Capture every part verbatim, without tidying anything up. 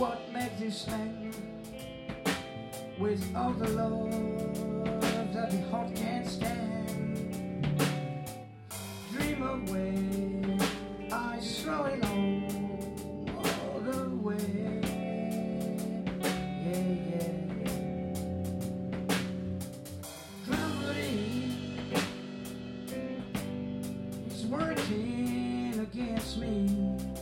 what makes this thing with all the love that the heart can't stand. Dream away, I throw it all, all the way. Yeah, yeah, yeah. Gravity is working against me.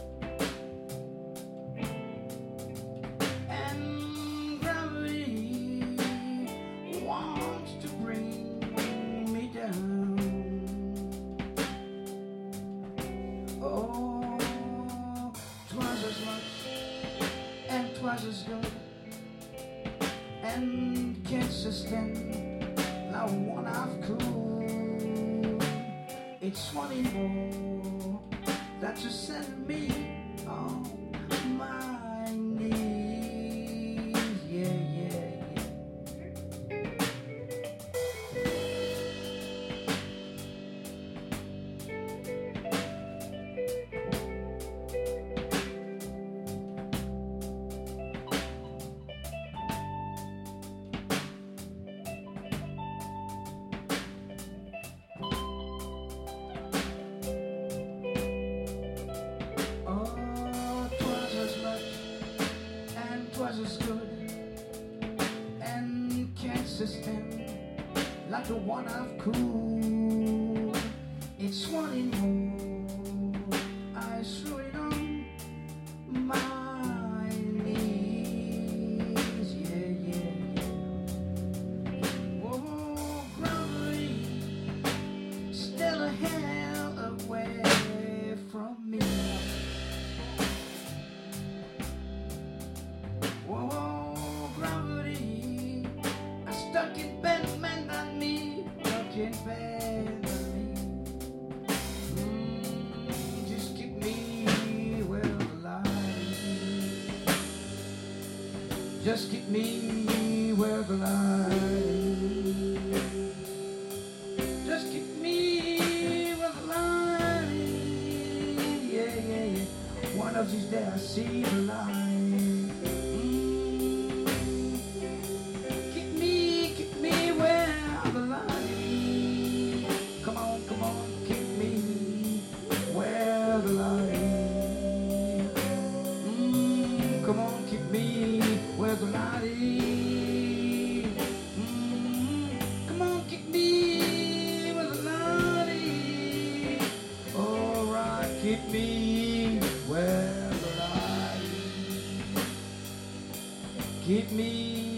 Oh, twice as much and twice as good, and can't sustain like one I've cool. It's one more that you send me on my knees. Yeah, yeah, yeah. Twice as good and can't sustain like the one I've cool. It's one in more, I threw it on my knees. Yeah, yeah, yeah. Whoa, gravity still a hell away from me. Whoa, gravity, I stuck in bed, man, on me, stuck in bed on me. Mm, just keep me well alive. Just keep me well alive. Just keep me well alive. Yeah, yeah, yeah. One of these days I see the light. Come on, keep me where the light is. Mm, come on, keep me where the light is. Alright, keep me where the light is. Keep me